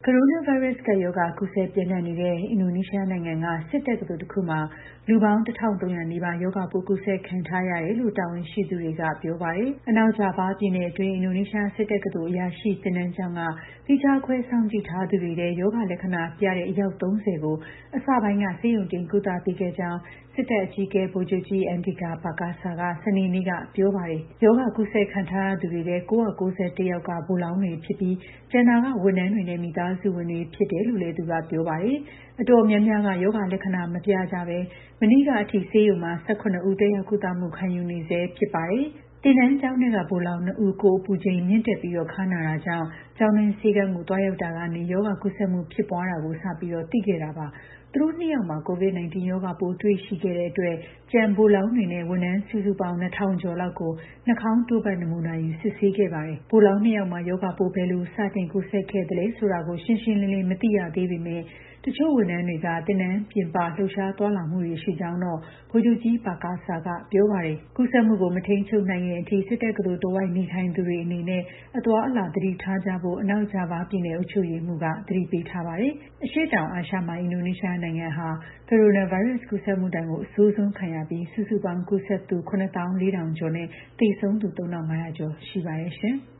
ကိုရိုနာဗိုင်းရပ်စ်ကပ်ရောဂါကူးစက်ပျံ့နှံ့နေတဲ့ အင်ဒိုနီးရှားနိုင်ငံက စစ်တက္ကသိုလ်တစ်ခုမှာ လူပေါင်း 1,300 နီးပါး ရောဂါပိုးကူးစက်ခံထားရတယ်လို့ တာဝန်ရှိသူတွေက ပြောပါတယ်။ အနောက်ဂျာဗားပြည်နယ်အတွင်း အင်ဒိုနီးရှားစစ်တက္ကသိုလ် အရာရှိသင်တန်းကျောင်းက သီးခြားခွဲစောင့်ကြည့်ထားသူတွေထဲ ရောဂါလက္ခဏာပြတဲ့ အယောက် 30 ကို အစပိုင်းက ဆေးရုံတင်ကုသပေးခဲ့ကြောင်း စစ်တပ်အကြီးအကဲ ဗိုလ်ချုပ်ကြီး Andika Perkasa က စနေနေ့က ပြောပါတယ်။ ရောဂါကူးစက်ခံထားရသူတွေထဲ 991 ယောက်က ဗိုလ်လောင်းတွေဖြစ်ပြီး ကျန်တာက ဝန်ထမ်းတွေနဲ့ မိသားစုဝင်တွေဖြစ်တယ်လို့လည်း သူကပြောပါတယ်။ အတော်များများက ရောဂါလက္ခဏာမပြကြဘဲ မနေ့ကအထိ ဆေးရုံမှာ 17 ဦး တက်ရောက်ကုသမှုခံယူနေဆဲဖြစ်ပါတယ်။ သင်တန်းကျောင်းထဲက ဗိုလ်လောင်း 2 ဦး ကိုယ်အပူချိန်မြင့်တက်ပြီး ခါးနာတာကြောင့် ကျောင်းတွင်းဆေးခန်းကို သွားရောက်တာကနေ ရောဂါကူးစက်မှုဖြစ်ပွားတာကို စပြီးသိခဲ့တာပါ။ သူတို့ 2 ယောက်မှာ COVID-19 ရောဂါပိုးတွေ့ရှိခဲ့တဲ့အတွက် ကျန်ဗိုလ်လောင်းတွေနဲ့ ဝန်ထမ်းစုစုပေါင်း 2,000 ကျော်လောက်ကို နှာခေါင်းတို့ဖတ်နမူနာယူ စစ်ဆေးခဲ့ပါတယ်။ ဗိုလ်လောင်း 2 ယောက်မှာ ရောဂါပိုး ဘယ်လိုစတင်ကူးစက်ခဲ့သလဲဆိုတာကို ရှင်းရှင်းလင်းလင်း မသိရသေးပေမဲ့ တချို့ဝန်ထမ်းတွေက သင်တန်းပြင်ပ လှုပ်ရှားသွားလာမှုတွေရှိကြောင်းတော့ ဗိုလ်ချုပ်ကြီး Perkasa က ပြောပါတယ်။ ကူးစက်မှုကို မထိန်းချုပ်နိုင်ခင်အထိ စစ်တက္ကသိုလ်တဝိုက်နေထိုင်သူတွေအနေနဲ့ အသွားအလာသတိထားကြဖို့ အနောက်ဂျာဗားပြည်နယ်အုပ်ချုပ်ရေးမှူးက သတိပေးထားပါတယ်။ အရှေ့တောင်အာရှမှာ အင်ဒိုနီးရှားနိုင်ငံဟာ ကိုရိုနာဗိုင်းရပ်စ်ကူးစက်မှုဒဏ်ကို အဆိုးဆုံးခံရပြီး စုစုပေါင်းကူးစက်သူ ၇၄,၀၀၀ ကျော်နဲ့ သေဆုံးသူ ၃,၅၀၀ ကျော်ရှိပါတယ်ရှင်။